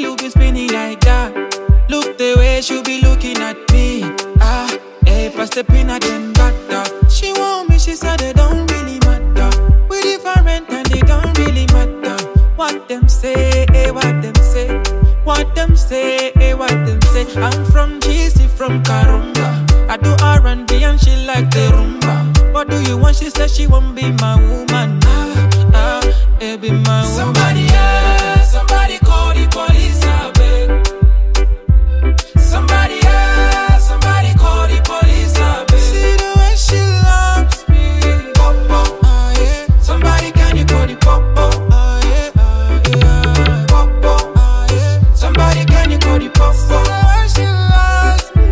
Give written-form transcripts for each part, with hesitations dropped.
wheel be spinning like that. Look the way she be looking at me. Pass the peanut and butter. She want me, she said it don't really matter. We different and it don't really matter. What them say, what them say. What them say, what them say. I'm from GC, from Karunga. I do R&B and she like the rumba. What do you want? She said she won't be my woman. Be my woman. Somebody call the police, I beg. Somebody call the police, I beg. See the way she loves me. Popo, yeah. Somebody can you call the popo, yeah. Popo, yeah. Somebody can you call the popo. See the way she loves me.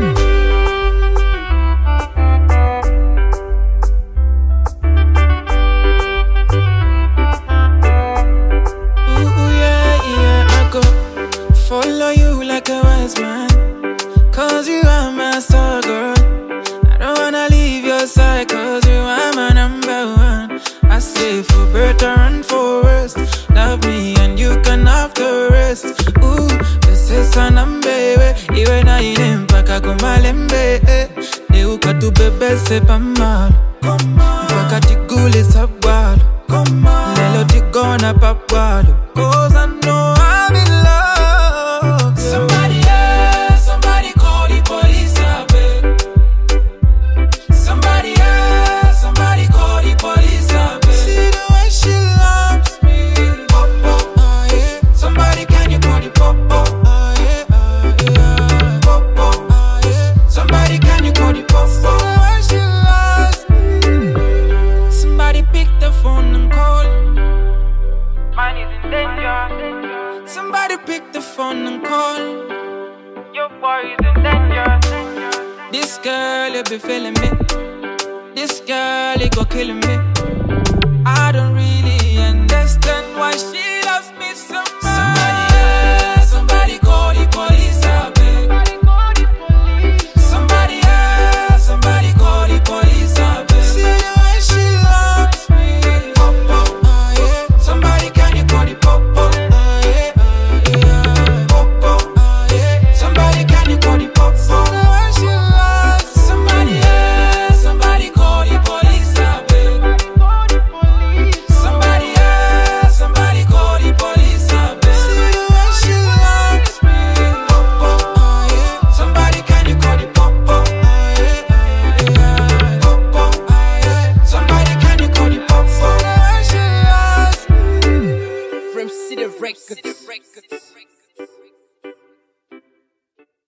Ooh, yeah, I go follow you like a wise man. Cause you are my star girl. I don't wanna leave your side cause you are my number one. I say for better and for worse, love me and you can have the rest. Ooh, this is an baby. Iwe na mpaka kumalembe. Neuka tu bebe sepa malo. Mpaka tigule sabwalo. Lelo tigona papwalo. Cause I know I'm in love. Somebody call the police, I beg. Somebody call the police, I beg. See the way she loves me. Popo, yeah. Somebody can you call the popo, yeah. Popo, yeah. Somebody can you call the popo. See the way she loves me. Somebody pick the phone and call. Mine is in danger. Somebody pick the phone and call. Your boy is in danger. This girl, you be feeling me. This girl, you go killing me. I don't really understand why she loves me so much. Somebody call the police, I beg. Somebody call the police, I beg. See the way she loves me. Popo, yeah. Somebody can you call the popo, yeah. Popo, yeah. Somebody can you call the popo. See the way she loves somebody call the police, I beg. Somebody call the police, I beg. See the way she loves me. Popo, yeah. Somebody can you call the popo, yeah. Popo, yeah. Somebody can you call the popo. See the way she loves me. From City Records.